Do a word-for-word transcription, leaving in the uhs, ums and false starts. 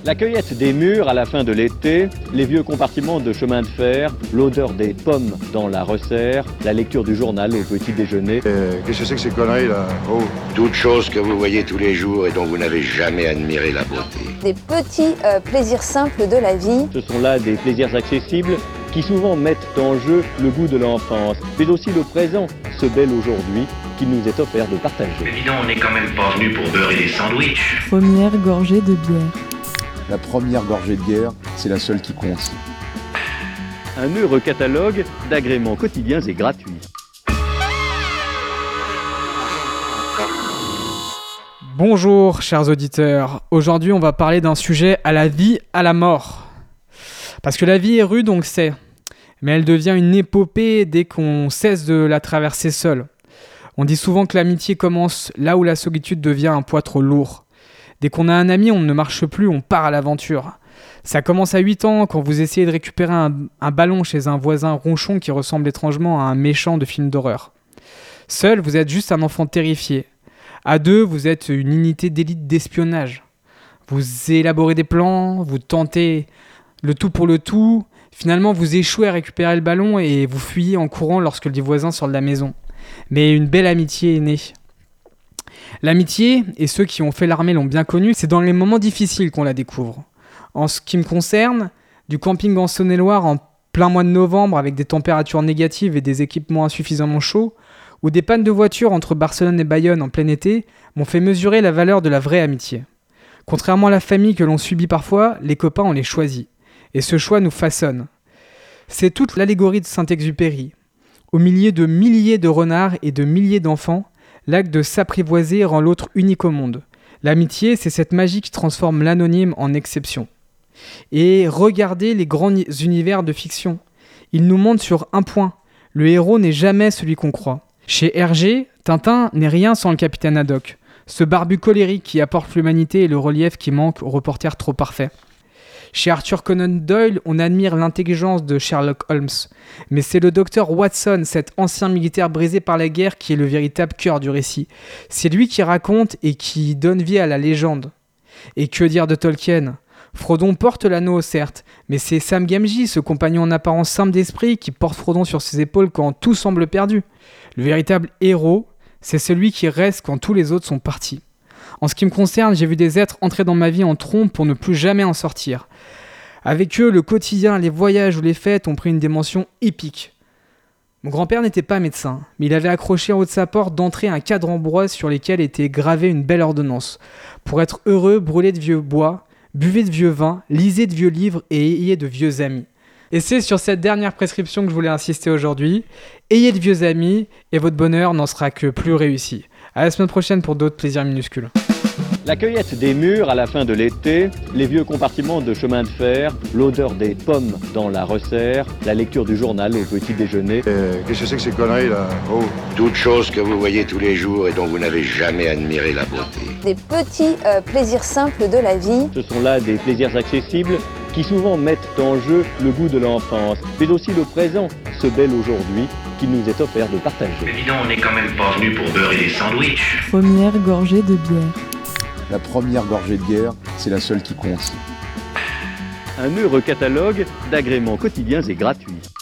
La cueillette des mûres à la fin de l'été, les vieux compartiments de chemin de fer, l'odeur des pommes dans la resserre, la lecture du journal au petit déjeuner. Euh, qu'est-ce que c'est que ces conneries là? Oh. Toutes choses que vous voyez tous les jours et dont vous n'avez jamais admiré la beauté. Des petits euh, plaisirs simples de la vie. Ce sont là des plaisirs accessibles qui souvent mettent en jeu le goût de l'enfance, mais aussi le présent, ce bel aujourd'hui qu'il nous est offert de partager. Évidemment, on n'est quand même pas venu pour beurrer des sandwichs. Première gorgée de bière. La première gorgée de bière, c'est la seule qui compte. Un heureux catalogue d'agréments quotidiens et gratuits. Bonjour chers auditeurs, aujourd'hui on va parler d'un sujet à la vie, à la mort. Parce que la vie est rude, on le sait, mais elle devient une épopée dès qu'on cesse de la traverser seul. On dit souvent que l'amitié commence là où la solitude devient un poids trop lourd. Dès qu'on a un ami, on ne marche plus, on part à l'aventure. Ça commence à huit ans quand vous essayez de récupérer un, un ballon chez un voisin ronchon qui ressemble étrangement à un méchant de film d'horreur. Seul, vous êtes juste un enfant terrifié. À deux, vous êtes une unité d'élite d'espionnage. Vous élaborez des plans, vous tentez le tout pour le tout. Finalement, vous échouez à récupérer le ballon et vous fuyez en courant lorsque le voisin sort de la maison. Mais une belle amitié est née. L'amitié, et ceux qui ont fait l'armée l'ont bien connue, c'est dans les moments difficiles qu'on la découvre. En ce qui me concerne, du camping en Saône-et-Loire en plein mois de novembre avec des températures négatives et des équipements insuffisamment chauds, ou des pannes de voiture entre Barcelone et Bayonne en plein été, m'ont fait mesurer la valeur de la vraie amitié. Contrairement à la famille que l'on subit parfois, les copains on les choisit. Et ce choix nous façonne. C'est toute l'allégorie de Saint-Exupéry. Au milieu de milliers de renards et de milliers d'enfants, l'acte de s'apprivoiser rend l'autre unique au monde. L'amitié, c'est cette magie qui transforme l'anonyme en exception. Et regardez les grands univers de fiction. Ils nous montrent sur un point. Le héros n'est jamais celui qu'on croit. Chez Hergé, Tintin n'est rien sans le capitaine Haddock. Ce barbu colérique qui apporte l'humanité et le relief qui manque au reporter trop parfait. Chez Arthur Conan Doyle, on admire l'intelligence de Sherlock Holmes. Mais c'est le docteur Watson, cet ancien militaire brisé par la guerre, qui est le véritable cœur du récit. C'est lui qui raconte et qui donne vie à la légende. Et que dire de Tolkien ? Frodon porte l'anneau, certes, mais c'est Sam Gamgee, ce compagnon en apparence simple d'esprit, qui porte Frodon sur ses épaules quand tout semble perdu. Le véritable héros, c'est celui qui reste quand tous les autres sont partis. En ce qui me concerne, j'ai vu des êtres entrer dans ma vie en trompe pour ne plus jamais en sortir. Avec eux, le quotidien, les voyages ou les fêtes ont pris une dimension épique. Mon grand-père n'était pas médecin, mais il avait accroché en haut de sa porte d'entrée un cadre en bois sur lequel était gravée une belle ordonnance. Pour être heureux, brûlez de vieux bois, buvez de vieux vin, lisez de vieux livres et ayez de vieux amis. Et c'est sur cette dernière prescription que je voulais insister aujourd'hui. Ayez de vieux amis et votre bonheur n'en sera que plus réussi. À la semaine prochaine pour d'autres plaisirs minuscules. La cueillette des mûres à la fin de l'été, les vieux compartiments de chemin de fer, l'odeur des pommes dans la resserre, la lecture du journal au petit déjeuner. Euh, qu'est-ce que c'est que ces conneries là? Oh. Toutes choses que vous voyez tous les jours et dont vous n'avez jamais admiré la beauté. Des petits euh, plaisirs simples de la vie. Ce sont là des plaisirs accessibles qui souvent mettent en jeu le goût de l'enfance, mais aussi le présent, ce bel aujourd'hui qu'il nous est offert de partager. Évidemment, on n'est quand même pas venu pour beurrer des sandwichs. Première gorgée de bière. La première gorgée de bière, c'est la seule qui compte. Un heureux catalogue d'agréments quotidiens et gratuits.